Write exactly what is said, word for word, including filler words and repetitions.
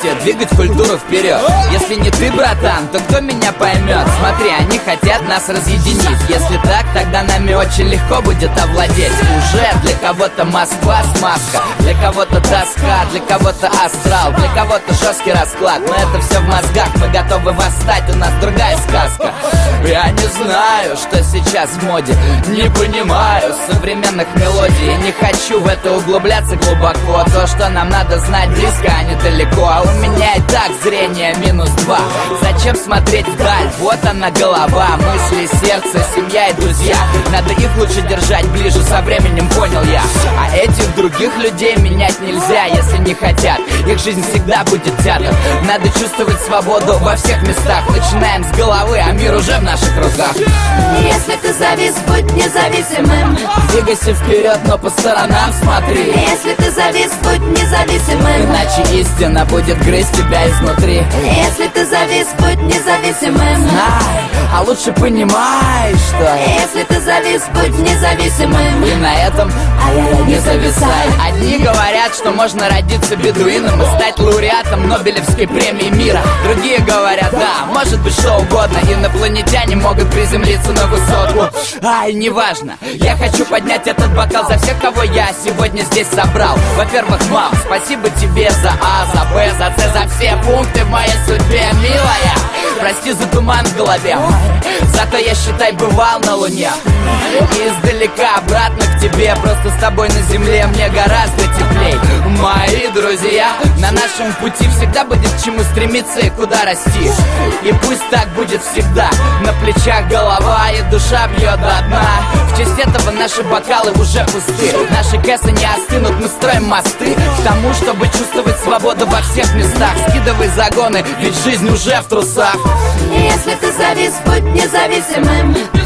вместе двигать культуру вперед. Если не ты, братан, то кто меня поймет? Смотри, они хотят нас разъединить. Если так, тогда нами очень легко будет овладеть. Уже для кого-то Москва смазка, для кого-то тоска, для кого-то астрал, для кого-то жесткий расклад. Но это все в мозгах, мы готовы восстать, у нас другая сказка. Я не знаю, что сейчас в моде, не понимаю современных мелодий. Не хочу в это углубляться глубоко. То, что нам надо знать, близко, а не далеко. А у меня и так зрение минус два. Зачем смотреть вдаль? Вот она голова, мысли, сердце, семья и друзья. Надо их лучше держать ближе, со временем понял я. А этих других людей менять нельзя, если не хотят. Их жизнь всегда будет театр. Надо чувствовать свободу во всех местах. Начинаем с головы, а мир уже в наших руках. Если ты завис, будь независимым. Двигайся вперед, но по сторонам смотри. Если ты завис, будь независимым. Иначе истина будет грызть тебя изнутри. Если ты завис, будь независимым. Знай, а лучше понимай, что если ты завис, будь независимым. и на этом ай-яй-яй, не зависай. одни говорят, что можно родиться бедуином и стать лауреатом Нобелевской премии мира. Другие говорят, да, может быть что угодно. Инопланетяне могут приземлиться на высотку. Ай, неважно, я хочу поднять этот бокал за всех, кого я сегодня здесь собрал. Во-первых, мам, спасибо тебе за А, за Б, за С, за все пункты в моей судьбе, милая. Прости за туман в голове, зато я, считай, бывал на Луне. И издалека обратно к тебе, просто с тобой на земле мне гораздо теплей. Мои друзья, на нашем пути всегда будет к чему стремиться и куда расти. И пусть так будет всегда, на плечах голова и душа бьет до дна. В честь этого наши бокалы уже пусты. Наши кэсы не остынут, мы строим мосты к тому, чтобы чувствовать свободу во всех местах. Скидывай загоны, ведь жизнь уже в трусах. Если ты завис, будь независимым.